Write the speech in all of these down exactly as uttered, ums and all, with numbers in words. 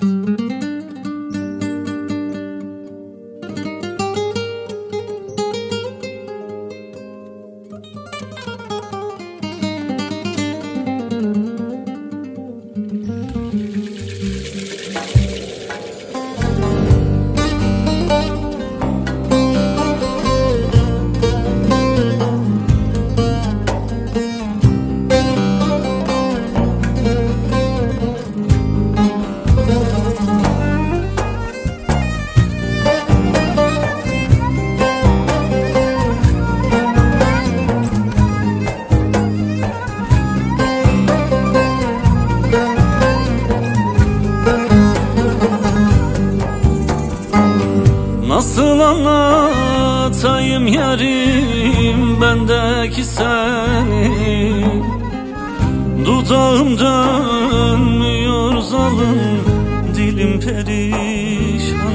Nasıl anlatayım yarim bendeki seni? Dudağım dönmüyor zalim, dilim perişan.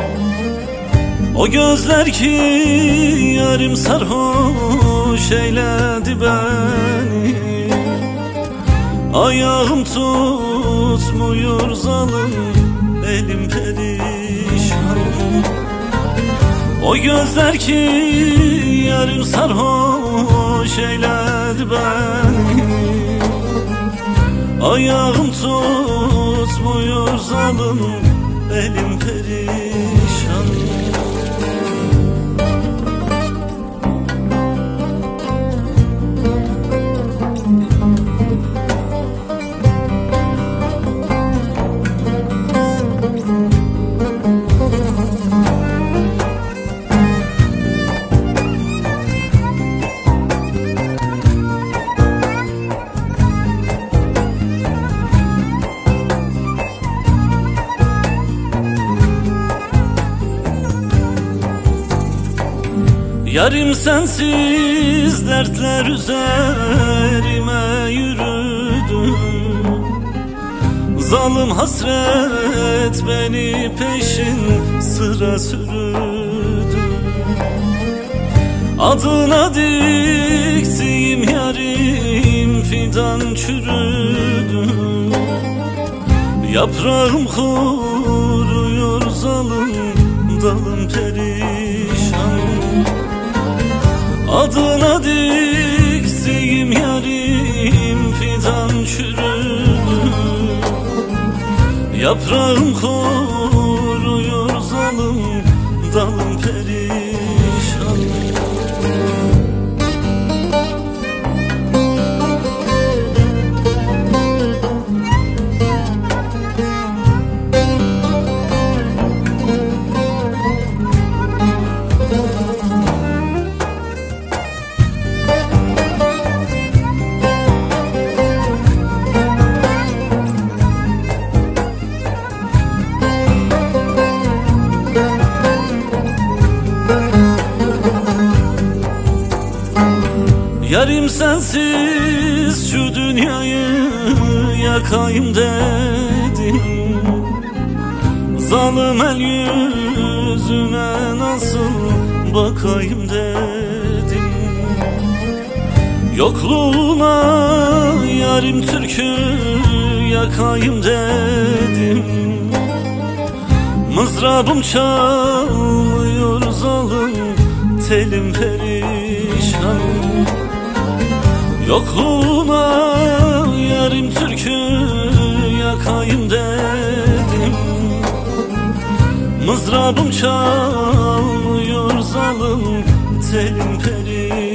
O gözler ki yarim sarhoş eyledi beni. Ayağım tutmuyor zalim, elim perişan. O gözler ki yarım sarhoş eyledi beni. Ayağım tutmuyor zalim, elim perişan. Yarim sensiz dertler üzerime yürüdü. Zalim hasret beni peşin sıra sürdü. Adına diktiğim yarim fidan çürüdü. Yaprağım kuruyor zalim, dalım perişan. Adına diktiğim yarim fidan çürüdü. Yaprağım kuruyor zalim, dalım perişan. Yarim sensiz şu dünyayı yakayım dedim. Zalim el yüzüne nasıl bakayım dedim. Yokluğuna yarim türkü yakayım dedim. Mızrabım çalmıyor zalim, telim perişan. Yokluğuna yarim türkü yakayım dedim. Mızrabım çalmıyor zalim, telim perişan.